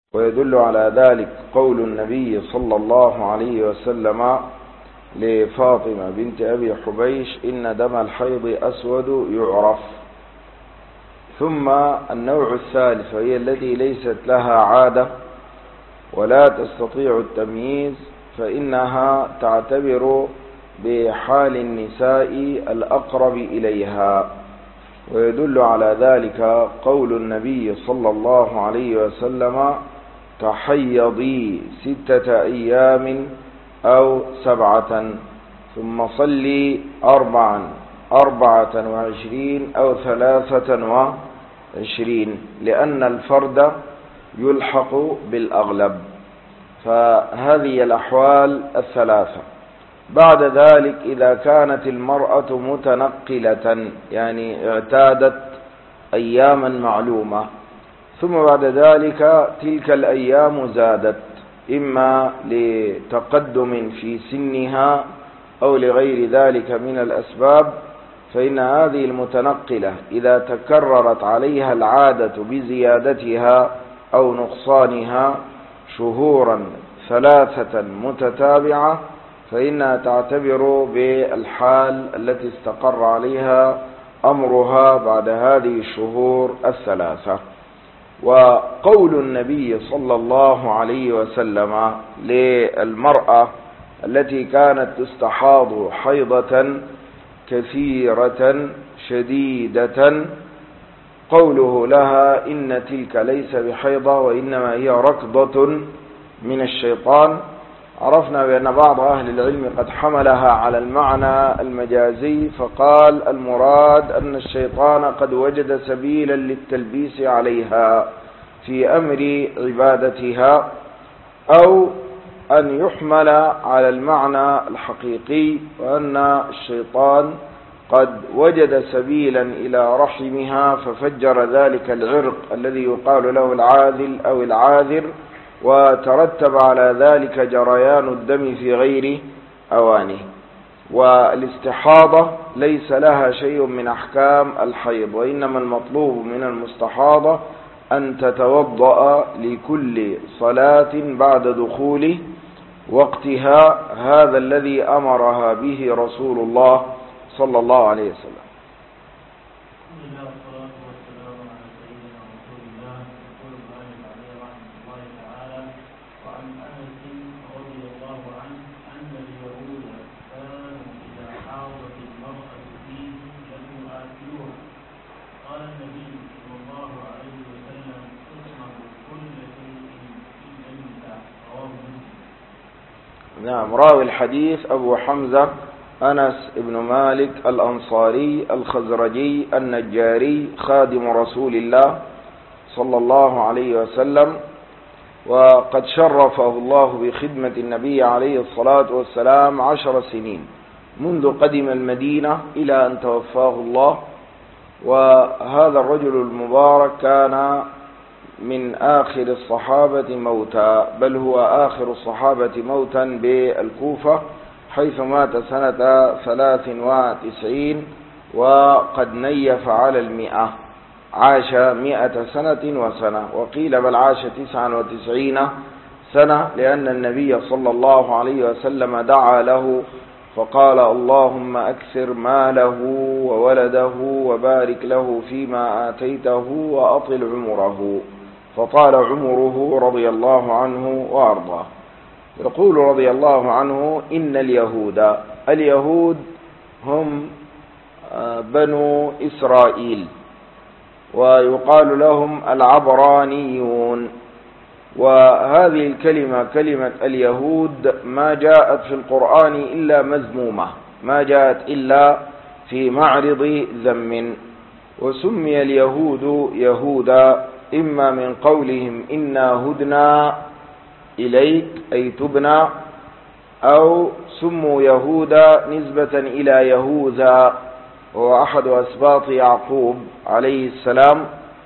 ويدل على ذلك قول النبي صلى الله عليه وسلم لفاطمة بنت أبي حبيش: إن دم الحيض أسود يعرف. ثم النوع الثالث، وهي التي ليست لها عادة ولا تستطيع التمييز، فإنها تعتبر بحال النساء الأقرب إليها. ويدل على ذلك قول النبي صلى الله عليه وسلم: تحيضي 6 أيام أو 7 ثم صلي 24 أو 23، لأن الفرد يلحق بالأغلب. فهذه الأحوال الثلاثة. بعد ذلك إذا كانت المرأة متنقلة، يعني اعتادت أياما معلومة، ثم بعد ذلك تلك الأيام زادت، إما لتقدم في سنها أو لغير ذلك من الأسباب، فإن هذه المتنقلة إذا تكررت عليها العادة بزيادتها أو نقصانها شهورا 3 متتابعة، فإنها تعتبر بالحال التي استقر عليها أمرها بعد هذه الشهور 3. وقول النبي صلى الله عليه وسلم للمرأة التي كانت تستحاض حيضة كثيرة شديدة، قوله لها: إن تلك ليس بحيضة وإنما هي ركضة من الشيطان، عرفنا بأن بعض أهل العلم قد حملها على المعنى المجازي، فقال المراد أن الشيطان قد وجد سبيلا للتلبيس عليها في أمر عبادتها، أو أن يحمل على المعنى الحقيقي، وأن الشيطان قد وجد سبيلا إلى رحمها ففجر ذلك العرق الذي يقال له العاذل أو العاذر، وترتب على ذلك جريان الدم في غير أوانه. والاستحاضة ليس لها شيء من أحكام الحيض، وإنما المطلوب من المستحاضة أن تتوضأ لكل صلاة بعد دخول وقتها، هذا الذي أمرها به رسول الله صلى الله عليه وسلم. نعم، راوي الحديث أبو حمزة أنس بن مالك الأنصاري الخزرجي النجاري خادم رسول الله صلى الله عليه وسلم، وقد شرفه الله بخدمة النبي عليه الصلاة والسلام 10 سنين منذ قدم المدينة إلى أن توفاه الله. وهذا الرجل المبارك كان من آخر الصحابة موتا، بل هو آخر الصحابة موتا بالكوفة، حيث مات سنة 93 وقد نيف على 100، عاش 100 سنة وسنة، وقيل بل عاش 99 سنة، لأن النبي صلى الله عليه وسلم دعا له فقال: اللهم أكثر ماله وولده وبارك له فيما آتيته وأطل عمره، فطال عمره رضي الله عنه وأرضاه. يقول رضي الله عنه: إن اليهود هم بنو إسرائيل، ويقال لهم العبرانيون. وهذه الكلمة كلمة اليهود ما جاءت في القرآن إلا مذمومة، ما جاءت إلا في معرض ذم. وسمي اليهود يهودا إما من قولهم إنا هدنا إليك أي تبنى، أو سموا يهودا نسبة إلى يهوذا وهو أحد أسباط يعقوب عليه السلام،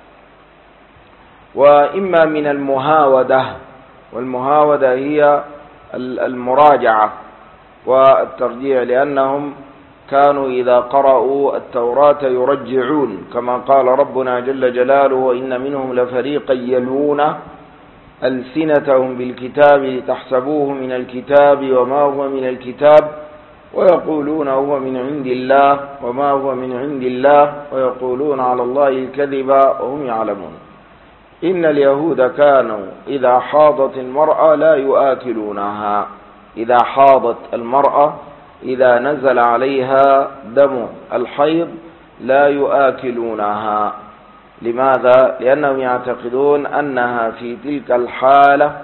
وإما من المهاودة، والمهاودة هي المراجعة والترجيع، لأنهم كانوا إذا قرأوا التوراة يرجعون، كما قال ربنا جل جلاله: وإن منهم لفريقا يلوون ألسنتهم بالكتاب لتحسبوه من الكتاب وما هو من الكتاب ويقولون هو من عند الله وما هو من عند الله ويقولون على الله الكذب وهم يعلمون. إن اليهود كانوا إذا حاضت المرأة لا يؤكلونها. إذا حاضت المرأة، إذا نزل عليها دم الحيض لا يؤكلونها. لماذا؟ لأنهم يعتقدون أنها في تلك الحالة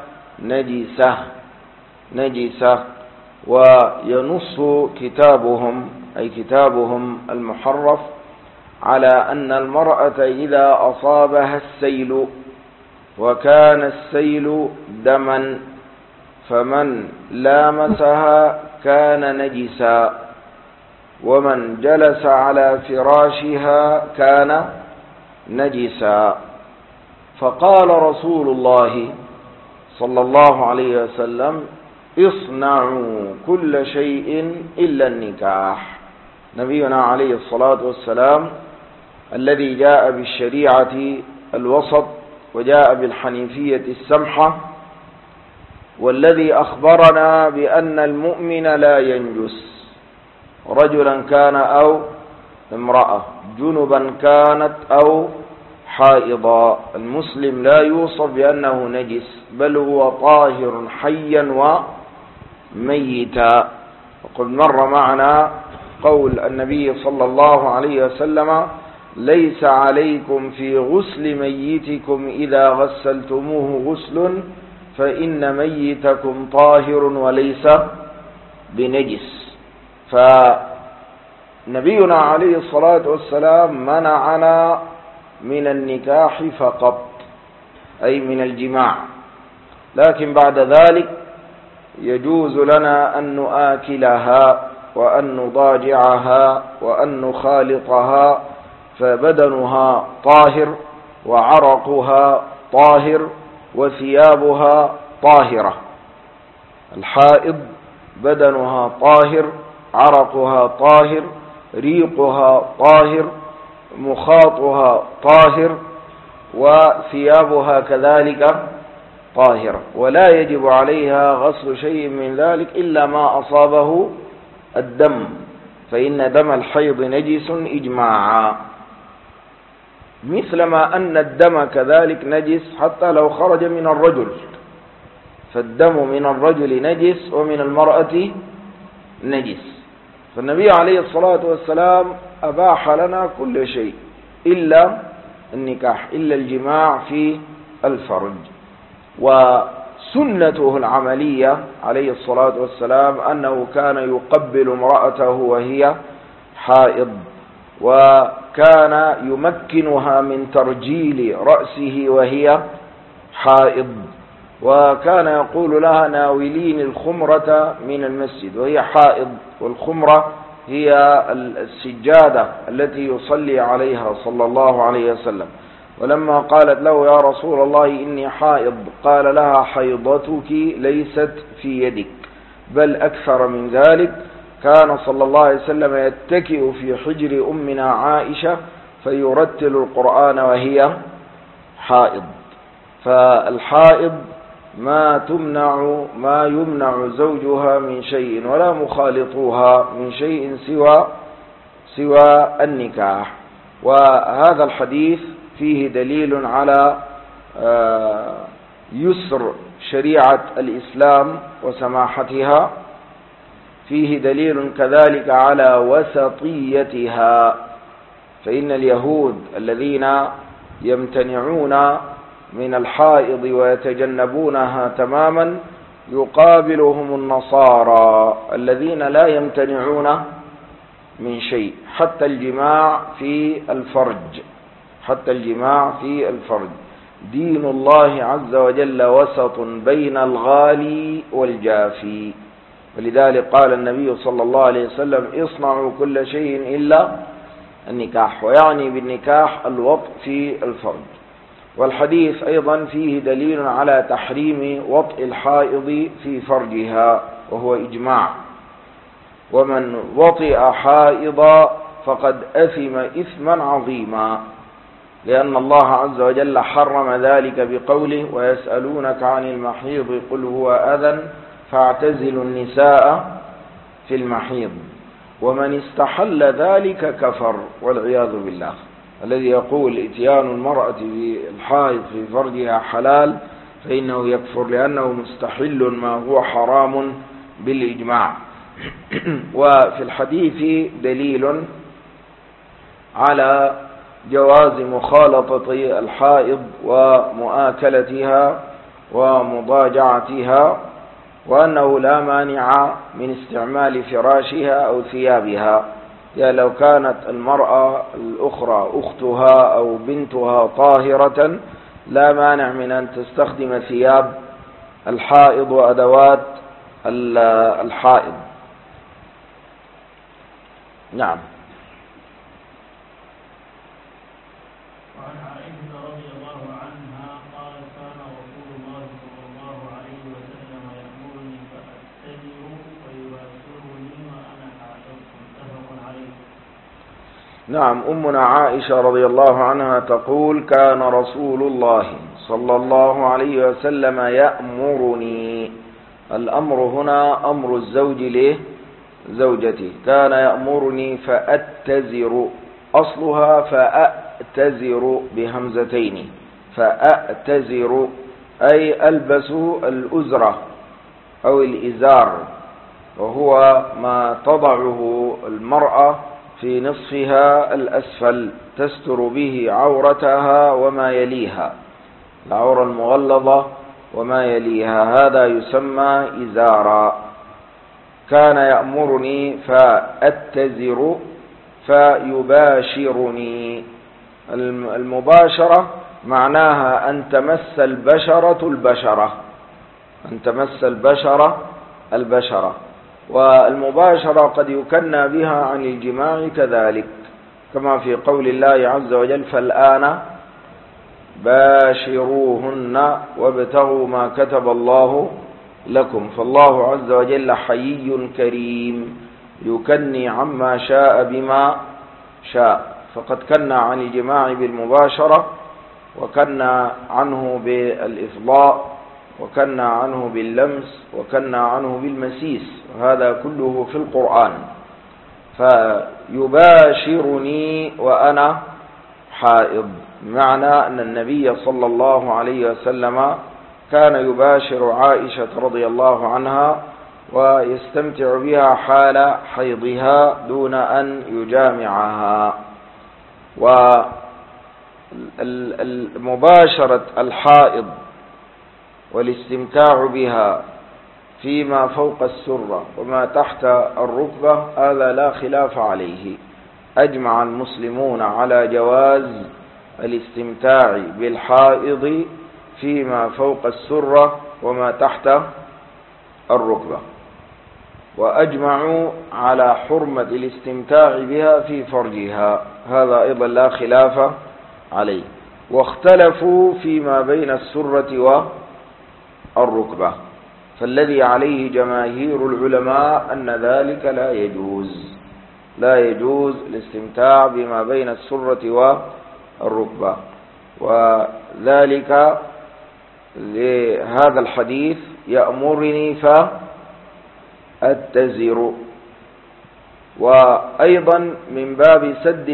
نجسة. وينص كتابهم أي كتابهم المحرف على أن المرأة إذا أصابها السيل وكان السيل دما فمن لامسها كان نجسا، ومن جلس على فراشها كان نجسا. فقال رسول الله صلى الله عليه وسلم: اصنعوا كل شيء إلا النكاح. نبينا عليه الصلاة والسلام الذي جاء بالشريعة الوسط وجاء بالحنيفية السمحة، والذي أخبرنا بأن المؤمن لا ينجس، رجلا كان أو امرأة، جنبا كانت أو حائضا. المسلم لا يوصف بأنه نجس، بل هو طاهر حيا وميتا. وقد مر معنا قول النبي صلى الله عليه وسلم: ليس عليكم في غسل ميتكم إذا غسلتموه غسل فإن ميتكم طاهر وليس بنجس. فنبينا عليه الصلاة والسلام منعنا من النكاح فقط، أي من الجماع، لكن بعد ذلك يجوز لنا أن نآكلها وأن نضاجعها وأن نخالطها، فبدنها طاهر وعرقها طاهر وثيابها طاهرة. الحائض بدنها طاهر، عرقها طاهر، ريقها طاهر، مخاطها طاهر، وثيابها كذلك طاهرة، ولا يجب عليها غسل شيء من ذلك إلا ما أصابه الدم، فإن دم الحيض نجس إجماعا، مثلما أن الدم كذلك نجس حتى لو خرج من الرجل، فالدم من الرجل نجس ومن المرأة نجس. فالنبي عليه الصلاة والسلام أباح لنا كل شيء إلا النكاح، إلا الجماع في الفرج. وسنته العملية عليه الصلاة والسلام أنه كان يقبل امرأته وهي حائض، وكان يمكنها من ترجيل رأسه وهي حائض، وكان يقول لها: ناولين الخمرة من المسجد، وهي حائض، والخمرة هي السجادة التي يصلي عليها صلى الله عليه وسلم. ولما قالت له: يا رسول الله إني حائض، قال لها: حيضتك ليست في يدك، بل أكثر من ذلك، كان صلى الله عليه وسلم يتكئ في حجر أمنا عائشة فيرتل القرآن وهي حائض. فالحائض ما يمنع زوجها من شيء ولا مخالطوها من شيء سوى النكاح. وهذا الحديث فيه دليل على يسر شريعة الإسلام وسماحتها، فيه دليل كذلك على وسطيتها، فإن اليهود الذين يمتنعون من الحائض ويتجنبونها تماما يقابلهم النصارى الذين لا يمتنعون من شيء، حتى الجماع في الفرج. دين الله عز وجل وسط بين الغالي والجافي، ولذلك قال النبي صلى الله عليه وسلم: اصنعوا كل شيء إلا النكاح، ويعني بالنكاح الوطء في الفرج. والحديث أيضا فيه دليل على تحريم وطء الحائض في فرجها، وهو إجماع: ومن وطئ حائضا فقد أثم إثما عظيما. لأن الله عز وجل حرم ذلك بقوله: ويسألونك عن المحيض قل هو أذى فاعتزلوا النساء في المحيض. ومن استحل ذلك كفر والعياذ بالله. الذي يقول إتيان المرأة بالحائض في فرجها حلال فإنه يكفر، لأنه مستحل ما هو حرام بالإجماع. وفي الحديث دليل على جواز مخالطة الحائض ومؤاكلتها ومضاجعتها، وأنه لا مانع من استعمال فراشها أو ثيابها. يعني لو كانت المرأة الأخرى أختها أو بنتها طاهرة لا مانع من أن تستخدم ثياب الحائض وأدوات الحائض. نعم. وعن عائشة رضي الله عنها قالت: كان رسول الله صلى الله عليه وسلم يأمرني فأتزر ويباشرني وأنا حائض. متفق عليه. نعم. أمنا عائشة رضي الله عنها تقول: كان رسول الله صلى الله عليه وسلم يأمرني. الأمر هنا أمر الزوج لزوجته. كان يأمرني فأتزر، أصلها فأتزر بهمزتين، فأتزر أي ألبس الأزرة أو الإزار، وهو ما تضعه المرأة في نصفها الأسفل تستر به عورتها وما يليها، العورة المغلظة وما يليها، هذا يسمى إزارا. كان يأمرني فأتزر فيباشرني. المباشرة معناها أن تمس البشرة أن تمس البشرة. والمباشرة قد يكنى بها عن الجماع كذلك، كما في قول الله عز وجل: فالآن باشروهن وابتغوا ما كتب الله لكم. فالله عز وجل حيي كريم يكني عما شاء بما شاء، فقد كنى عن الجماع بالمباشرة، وكنى عنه بالإفضاء، وكنى عنه باللمس، وكنى عنه بالمسيس، وهذا كله في القرآن. فيباشرني وأنا حائض، بمعنى أن النبي صلى الله عليه وسلم كان يباشر عائشة رضي الله عنها ويستمتع بها حال حيضها دون أن يجامعها. ومباشرة الحائض والاستمتاع بها فيما فوق السرة وما تحت الركبة هذا لا خلاف عليه. أجمع المسلمون على جواز الاستمتاع بالحائض فيما فوق السرة وما تحت الركبة، وأجمعوا على حرمة الاستمتاع بها في فرجها، هذا أيضا لا خلاف عليه. واختلفوا فيما بين السرة والركبة، فالذي عليه جماهير العلماء أن ذلك لا يجوز الاستمتاع بما بين السرة والركبة، وذلك لهذا الحديث: يأمرني فأتزر. وأيضا من باب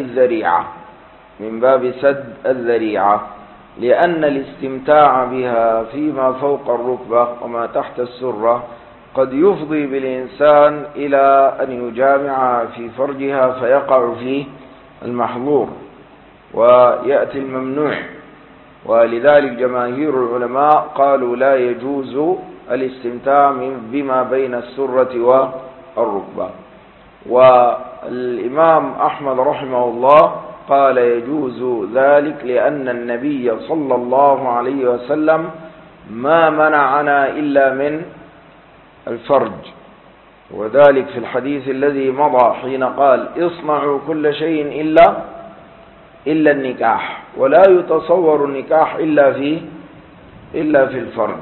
سد الذريعة، لأن الاستمتاع بها فيما فوق الركبة وما تحت السرة قد يفضي بالإنسان إلى أن يجامع في فرجها فيقع فيه المحظور ويأتي الممنوع، ولذلك جماهير العلماء قالوا لا يجوز الاستمتاع بما بين السرة والركبة. والإمام أحمد رحمه الله قال يجوز ذلك لأن النبي صلى الله عليه وسلم ما منعنا إلا من الفرج، وذلك في الحديث الذي مضى حين قال: اصنعوا كل شيء إلا النكاح، ولا يتصور النكاح إلا في الفرج.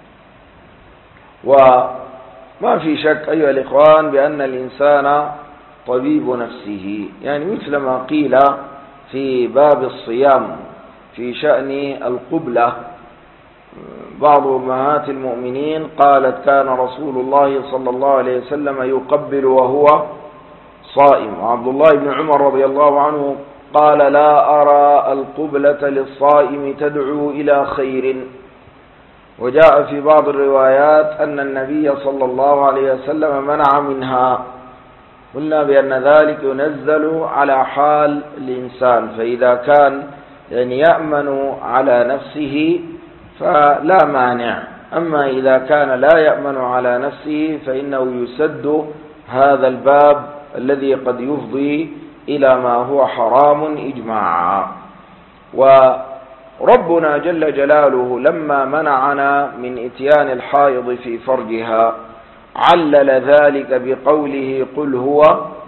وما في شك أيها الإخوان بأن الإنسان طبيب نفسه، يعني مثل ما قيل في باب الصيام في شأن القبلة. بعض أمهات المؤمنين قالت كان رسول الله صلى الله عليه وسلم يقبل وهو صائم. وعبد الله بن عمر رضي الله عنه قال لا أرى القبلة للصائم تدعو إلى خير. وجاء في بعض الروايات أن النبي صلى الله عليه وسلم منع منها. قلنا بأن ذلك ينزل على حال الإنسان، فإذا كان يأمن على نفسه فلا مانع، أما إذا كان لا يأمن على نفسه فإنه يسد هذا الباب الذي قد يفضي إلى ما هو حرام إجماعا. وربنا جل جلاله لما منعنا من إتيان الحائض في فرجها علل ذلك بقوله قل هو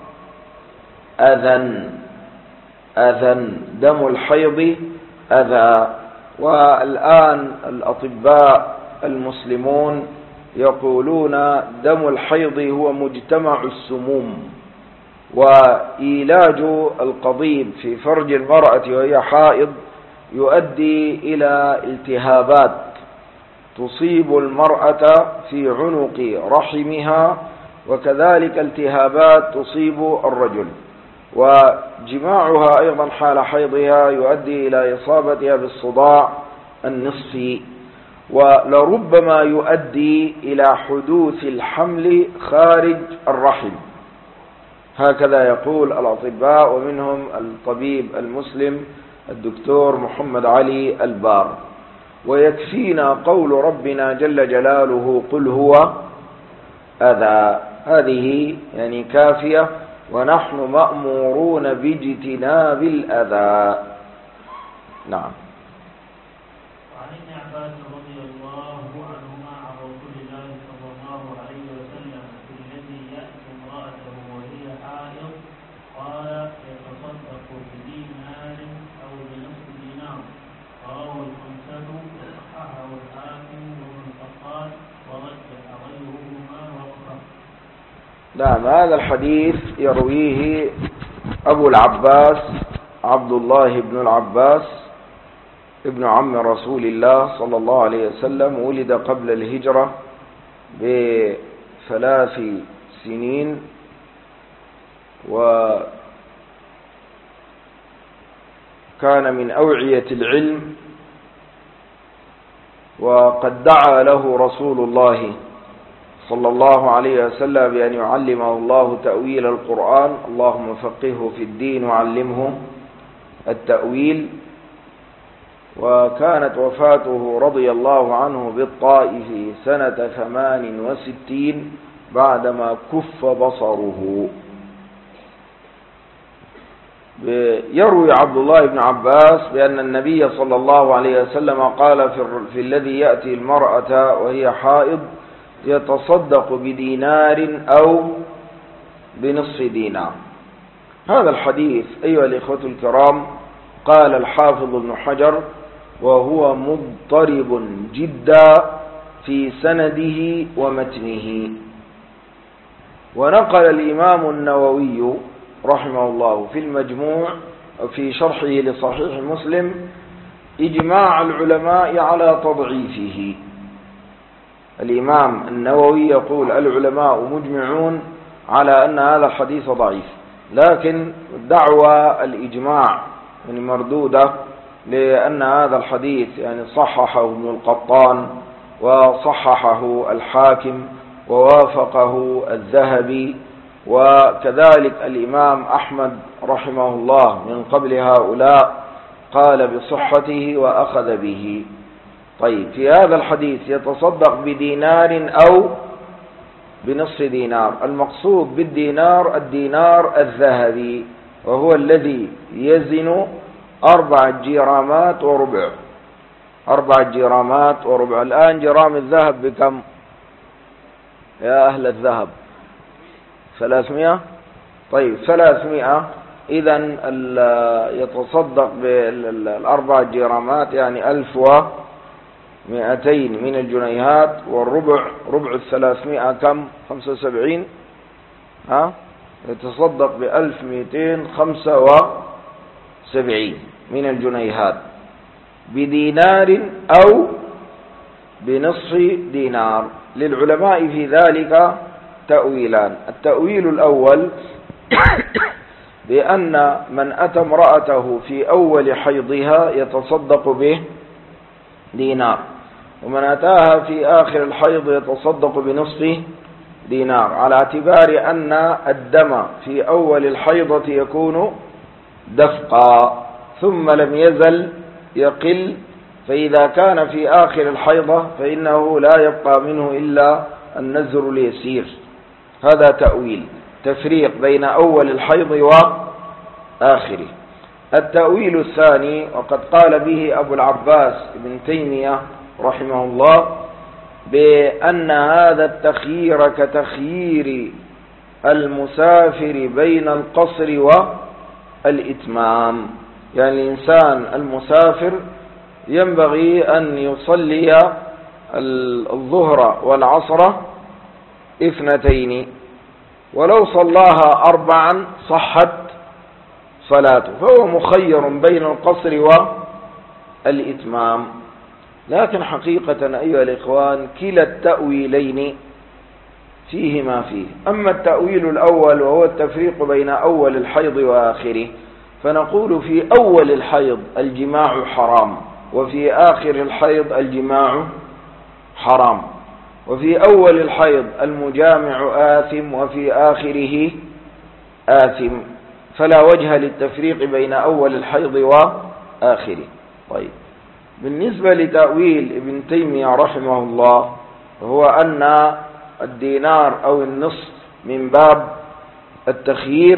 أذى دم الحيض أذى. والآن الأطباء المسلمون يقولون دم الحيض هو مجتمع السموم، وإيلاج القضيب في فرج المرأة وهي حائض يؤدي إلى التهابات تصيب المرأة في عنق رحمها، وكذلك التهابات تصيب الرجل، وجماعها أيضا حال حيضها يؤدي إلى إصابتها بالصداع النصفي، ولربما يؤدي إلى حدوث الحمل خارج الرحم. هكذا يقول الأطباء، ومنهم الطبيب المسلم الدكتور محمد علي البار. ويكفينا قول ربنا جل جلاله قل هو أذى، هذه كافية، ونحن مأمورون باجتناب الأذى. نعم. وعن ابن عباس رضي الله عنهما عن رسول الله صلى الله عليه وسلم في الذي يأتي امرأته وهي حائض قال يتصدق بدينار أو بنصف دينار. رواه الخمسة وصححه الحاكم وابن القطان ورجح غيرهما وقفه. نعم، هذا الحديث يرويه أبو العباس عبد الله بن العباس ابن عم رسول الله صلى الله عليه وسلم، ولد قبل الهجرة ب3 سنين، وكان من أوعية العلم، وقد دعا له رسول الله صلى الله عليه وسلم بأن يعلمه الله تأويل القرآن، اللهم فقهه في الدين وعلمه التأويل. وكانت وفاته رضي الله عنه بالطائف سنة 68 بعدما كف بصره. يروي عبد الله بن عباس بأن النبي صلى الله عليه وسلم قال في الذي يأتي المرأة وهي حائض يتصدق بدينار أو بنصف دينار. هذا الحديث أيها الإخوة الكرام قال الحافظ ابن حجر وهو مضطرب جدا في سنده ومتنه. ونقل الإمام النووي رحمه الله في المجموع في شرحه لصحيح مسلم إجماع العلماء على تضعيفه. الإمام النووي يقول العلماء مجمعون على أن هذا الحديث ضعيف، لكن دعوى الإجماع مردودة، لأن هذا الحديث صححه ابن القطان وصححه الحاكم ووافقه الذهبي، وكذلك الإمام أحمد رحمه الله من قبل هؤلاء قال بصحته وأخذ به. طيب، في هذا الحديث يتصدق بدينار أو بنصف دينار. المقصود بالدينار الدينار الذهبي، وهو الذي يزن 4 جرامات وربع. 4 جرامات وربع. الآن جرام الذهب بكم يا أهل الذهب؟ 300. طيب 300. إذن يتصدق بال4 جرامات 1200 من الجنيهات، والربع ربع 300 كم؟ 75. يتصدق ب1275 من الجنيهات. بدينار أو بنصف دينار. للعلماء في ذلك تأويلان. التأويل الأول بأن من أتى امرأته في أول حيضها يتصدق به دينار، ومن أتاها في آخر الحيض يتصدق بنصف دينار، على اعتبار أن الدم في أول الحيضة يكون دفقا ثم لم يزل يقل، فإذا كان في آخر الحيضة فإنه لا يبقى منه إلا النزر اليسير. هذا تأويل، تفريق بين أول الحيض وآخره. التأويل الثاني، وقد قال به أبو العباس ابن تيمية رحمه الله، بأن هذا التخيير كتخيير المسافر بين القصر والإتمام. يعني الإنسان المسافر ينبغي أن يصلي الظهر والعصر 2، ولو صلاها 4 صحت صلاته، فهو مخير بين القصر والإتمام. لكن حقيقة أيها الإخوان كلا التأويلين فيه ما فيه. أما التأويل الأول وهو التفريق بين أول الحيض وآخره، فنقول في أول الحيض الجماع حرام، وفي آخر الحيض الجماع حرام، وفي أول الحيض المجامع آثم وفي آخره آثم، فلا وجه للتفريق بين أول الحيض وآخره. طيب، بالنسبة لتأويل ابن تيمية رحمه الله، هو أن الدينار أو النصف من باب التخيير،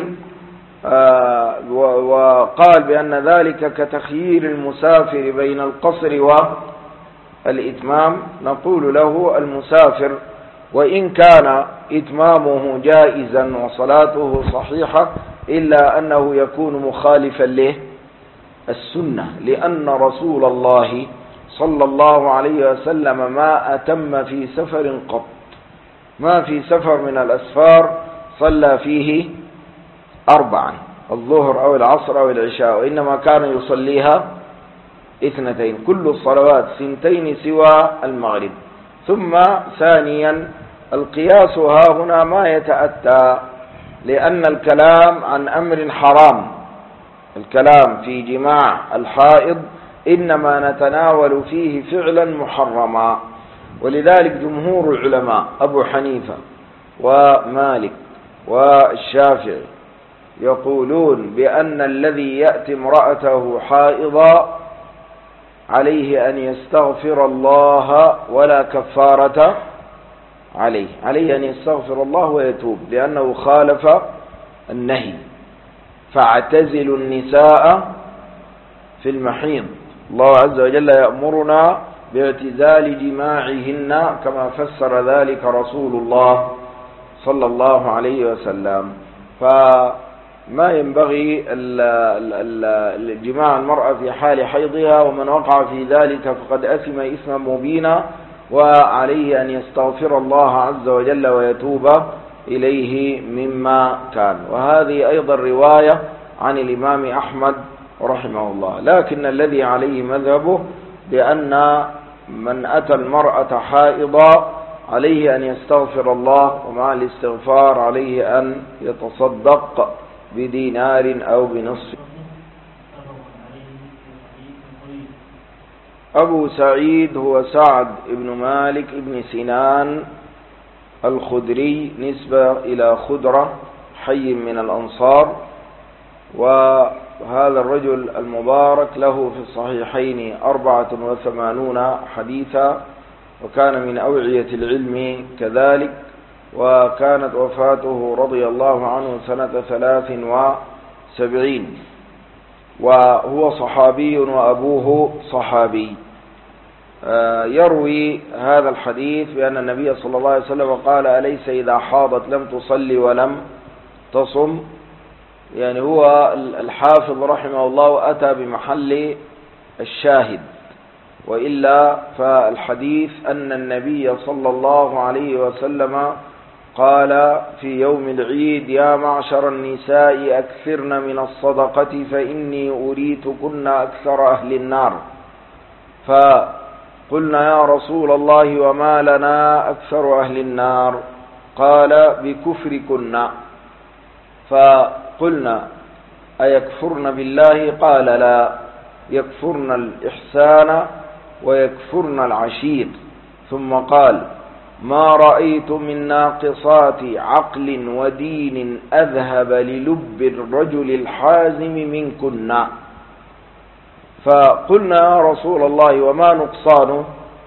وقال بأن ذلك كتخيير المسافر بين القصر والإتمام. نقول له المسافر وإن كان إتمامه جائزا وصلاته صحيحة، إلا أنه يكون مخالفا للسنة، لأن رسول الله صلى الله عليه وسلم ما أتم في سفر قط، ما في سفر من الأسفار صلى فيه 4 الظهر أو العصر أو العشاء، وإنما كان يصليها 2، كل الصلوات 2 سوى المغرب. ثم ثانيا القياس ها هنا ما يتأتى، لأن الكلام عن أمر حرام، الكلام في جماع الحائض إنما نتناول فيه فعلا محرما. ولذلك جمهور العلماء أبو حنيفة ومالك والشافعي يقولون بأن الذي يأتي امرأته حائضا عليه أن يستغفر الله ولا كفارة عليه أن يستغفر الله ويتوب، لأنه خالف النهي، فاعتزلوا النساء في المحيض. الله عز وجل يأمرنا باعتزال جماعهن كما فسر ذلك رسول الله صلى الله عليه وسلم. فما ينبغي جماع المرأة في حال حيضها، ومن وقع في ذلك فقد أثم إثما مبينا، وعليه أن يستغفر الله عز وجل ويتوب إليه مما كان. وهذه أيضا رواية عن الإمام أحمد رحمه الله. لكن الذي عليه مذهبه بأن من أتى المرأة حائضا عليه أن يستغفر الله، ومع الاستغفار عليه أن يتصدق بدينار أو بنصف. أبو سعيد هو سعد بن مالك بن سنان الخدري، نسبة إلى خدرة حي من الأنصار. وهذا الرجل المبارك له في الصحيحين 84 حديثا، وكان من أوعية العلم كذلك، وكانت وفاته رضي الله عنه سنة 73، وهو صحابي وأبوه صحابي. يروي هذا الحديث بأن النبي صلى الله عليه وسلم قال: أليس إذا حاضت لم تصلي ولم تصم؟ يعني هو الحافظ رحمه الله أتى بمحل الشاهد، وإلا فالحديث أن النبي صلى الله عليه وسلم قال في يوم العيد: يا معشر النساء أكثرن من الصدقة فإني أريتكن أكثر أهل النار. فقلنا يا رسول الله وما لنا أكثر أهل النار؟ قال بكفركن. فقلنا أيكفرن بالله؟ قال لا، يكفرن الإحسان ويكفرن العشير. ثم قال ما رأيت من ناقصات عقل ودين أذهب للب الرجل الحازم منكن. فقلنا يا رسول الله وما نقصان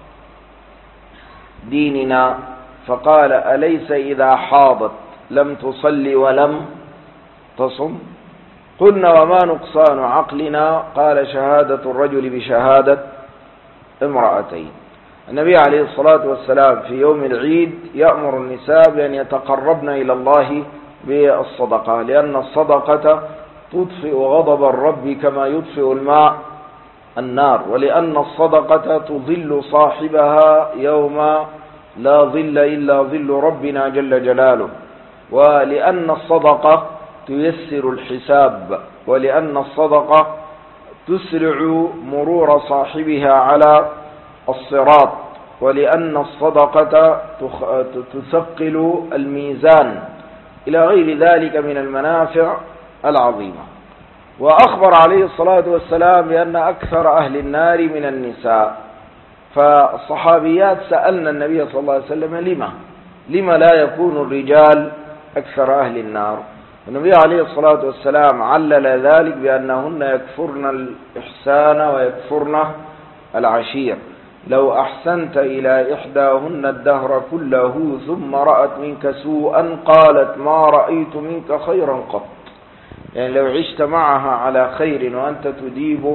ديننا؟ فقال أليس إذا حاضت لم تصل ولم تصم؟ قلنا وما نقصان عقلنا؟ قال شهادة الرجل بشهادة امرأتين. النبي عليه الصلاة والسلام في يوم العيد يأمر النساء بأن يتقربن إلى الله بالصدقة، لأن الصدقة تطفئ غضب الرب كما يطفئ الماء النار، ولأن الصدقة تظل صاحبها يوم لا ظل إلا ظل ربنا جل جلاله، ولأن الصدقة تيسر الحساب، ولأن الصدقة تسرع مرور صاحبها على الصراط، ولأن الصدقة تثقل الميزان، إلى غير ذلك من المنافع العظيمة. وأخبر عليه الصلاة والسلام بأن أكثر أهل النار من النساء. فالصحابيات سألنا النبي صلى الله عليه وسلم لما لا يكون الرجال أكثر أهل النار؟ النبي عليه الصلاة والسلام علل ذلك بأنهن يكفرن الإحسان ويكفرن العشير. لو أحسنت إلى إحداهن الدهر كله ثم رأت منك سوءا قالت ما رأيت منك خيرا قط. يعني لو عشت معها على خير وأنت تديب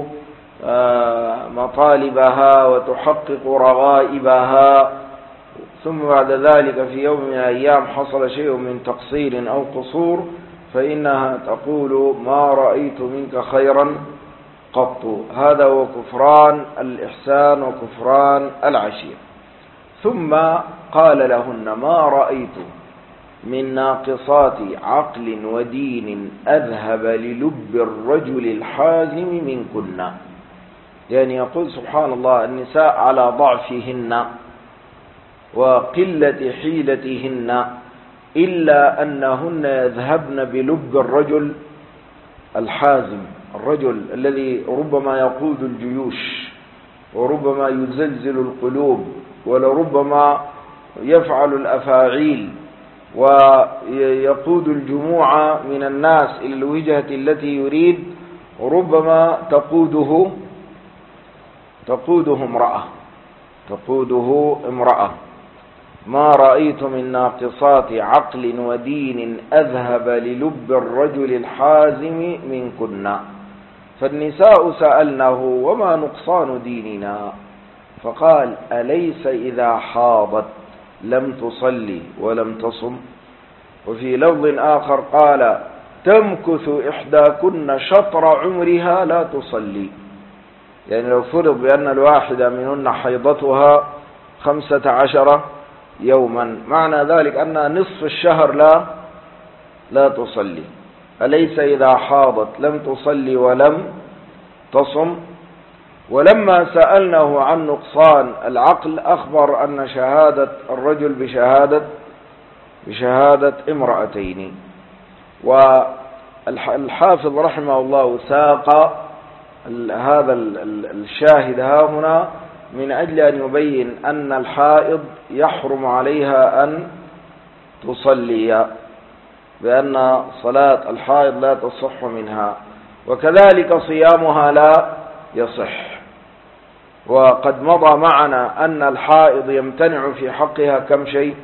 مطالبها وتحقق رغائبها، ثم بعد ذلك في يوم من الأيام حصل شيء من تقصير أو قصور، فإنها تقول ما رأيت منك خيرا قط. هذا هو كفران الإحسان وكفران العشير. ثم قال لهن ما رأيت من ناقصات عقل ودين أذهب للب الرجل الحازم منكن. يعني يقول سبحان الله النساء على ضعفهن وقلة حيلتهن، إلا أنهن يذهبن بلب الرجل الحازم، الرجل الذي ربما يقود الجيوش وربما يزلزل القلوب ولربما يفعل الأفاعيل ويقود الجموع من الناس إلى الوجهة التي يريد، وربما تقوده امرأة. ما رأيت من ناقصات عقل ودين أذهب للب الرجل الحازم منكن. فالنساء سألنه وما نقصان ديننا؟ فقال أليس إذا حاضت لم تصلي ولم تصم؟ وفي لفظ آخر قال تمكث إحداكن شطر عمرها لا تصلي. يعني لو فرض بأن الواحدة منهن حيضتها 15 يوما، معنى ذلك أنها نصف الشهر لا تصلي. أليس إذا حاضت لم تصلي ولم تصم؟ ولما سألناه عن نقصان العقل أخبر أن شهادة الرجل بشهادة امرأتين. والحافظ رحمه الله ساق هذا الشاهد ها هنا من أجل أن يبين أن الحائض يحرم عليها أن تصلي، بأن صلاة الحائض لا تصح منها، وكذلك صيامها لا يصح. وقد مضى معنا أن الحائض يمتنع في حقها كم شيء؟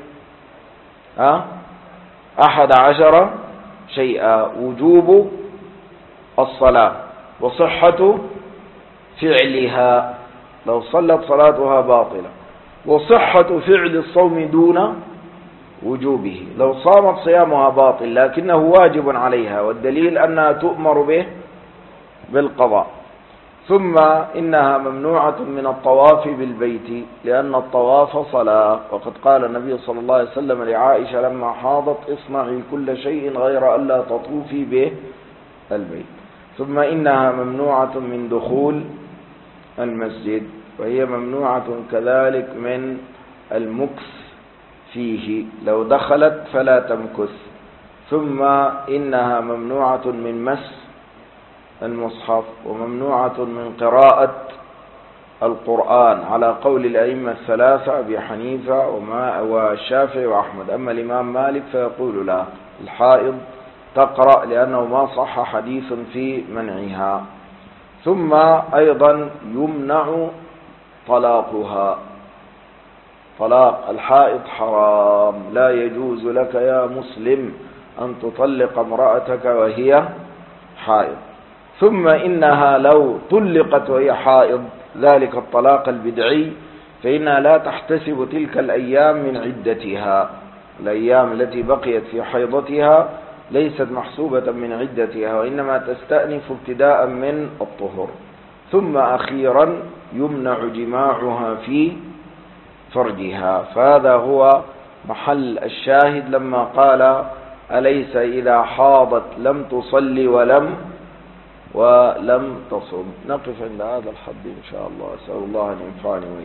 11 شيئا: وجوب الصلاة، وصحة فعلها لو صلت صلاتها باطلة، وصحة فعل الصوم دون وجوبه لو صامت صيامها باطل لكنه واجب عليها، والدليل أنها تؤمر به بالقضاء. ثم إنها ممنوعة من الطواف بالبيت لأن الطواف صلاة، وقد قال النبي صلى الله عليه وسلم لعائشة لما حاضت اصنعي كل شيء غير ألا تطوفي به البيت. ثم إنها ممنوعة من دخول المسجد، فهي ممنوعة كذلك من المكث فيه، لو دخلت فلا تمكث. ثم إنها ممنوعة من مس المصحف، وممنوعة من قراءة القرآن على قول الأئمة الثلاثة أبي حنيفة والشافعي وأحمد. أما الإمام مالك فيقول لا، الحائض تقرأ لأنه ما صح حديث في منعها. ثم أيضا يمنع طلاقها، طلاق الحائض حرام، لا يجوز لك يا مسلم أن تطلق امرأتك وهي حائض. ثم إنها لو طلقت وهي حائض ذلك الطلاق البدعي فإنها لا تحتسب تلك الأيام من عدتها، الأيام التي بقيت في حيضتها ليست محسوبة من عدتها، وإنما تستأنف ابتداء من الطهر. ثم أخيرا يمنع جماعها في فرجها. فهذا هو محل الشاهد لما قال أليس إذا حاضت لم تصلي ولم تصم. نقف عند هذا الحد إن شاء الله. أسأل الله أن ينفعني.